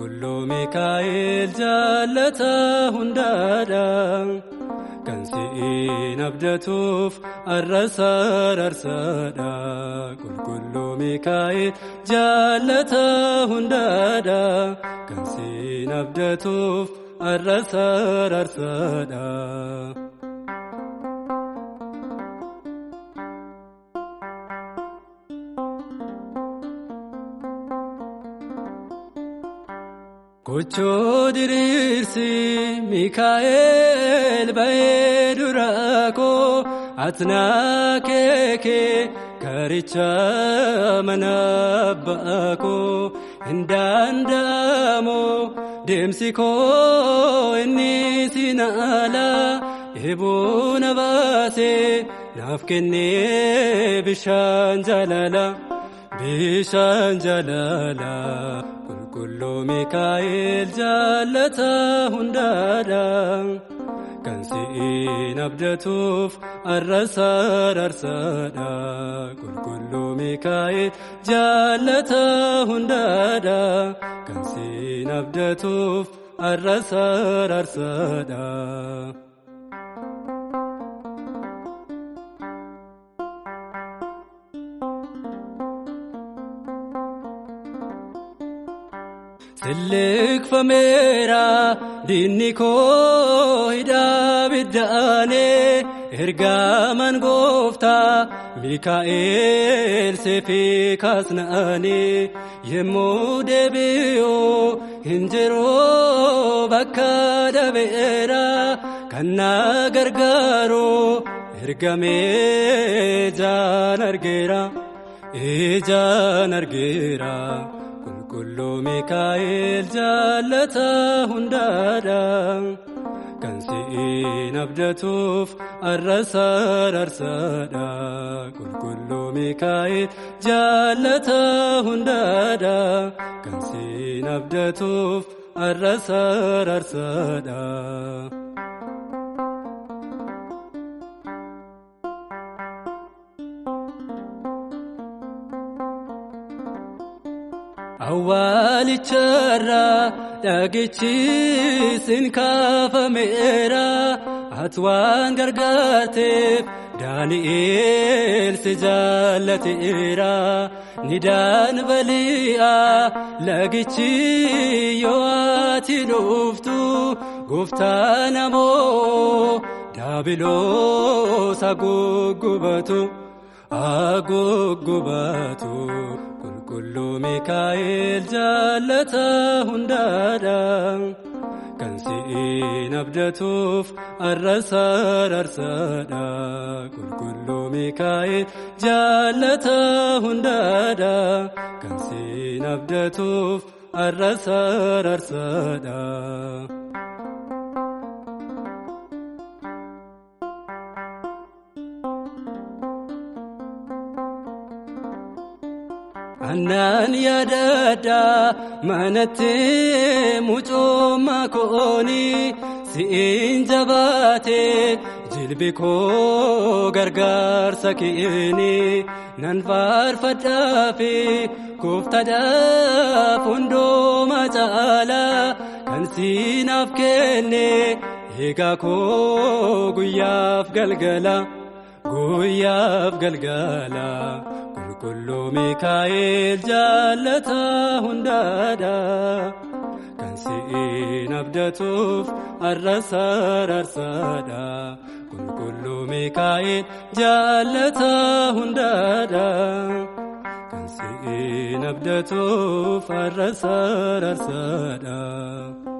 qulqulluu Mikaa'el jaallata hundaadha kan si'in abdatuuf arrasa arsaadha qulqulluu Mikaa'el jaallata hundaadha kan si'in abdatuuf arrasa arsaadha. Gochoo diriirsi Mikaa'el ba'ee dura koo atnaa keekee karicha mana abbaa koo hin danda'amu deemsi koo inni sinaala eeboo na baasee naaf kennee bishaan jaalala. Qulqulluu Mikaa'el jaallata hundaadha kan si'in abdatuuf arrasa arsaadha qulqulluu Mikaa'el jaallata hundaadha kan si'in abdatuuf arrasa arsaadha. Silekfameera dinni koo hidhaa biddaanee ergamaan gooftaa Mikaa'el seefii kaasna'anii yemmuu deebi'uu hin jiruu bakka dhabeera kan na gargaaru ergamee ijaan argeera. Qulqulluu Mikaa'el jaallata hundaadha kan si'in abdatuuf arrasa arsaadha qulqulluu Mikaa'el jaallata hundaadha kan si'in abdatuuf arrasa arsaadha. Awwaalicharraa dhagichi sin kaafameera ati waan gargaarteef Daani'el si jaallateera nidaan bali'a lagichi yoo ati dhuftu gooftaan ammoo daabiloos haguggubatu. Qulqulluu Mikaa'el jaallata hundaadha kan si'in abdatuuf arrasa arsaadha qulqulluu Mikaa'el jaallata hundaadha kan si'in abdatuuf arrasa arsaadha. Annaan yaadadha manatti mucummaa kooni si'in jabaate jilbi koo gargaarsa keeni nan faarfadhaafi gooftaadhaaf hundumaa caala kan siinaaf kenne eegaa koo guyyaaf galgala. Qulqulluu Mikaa'el jaallata hundaadha kan si'in abdatuuf arrasa arsaadha qulqulluu Mikaa'el jaallata hundaadha kan si'in abdatuuf arrasa arsaadha.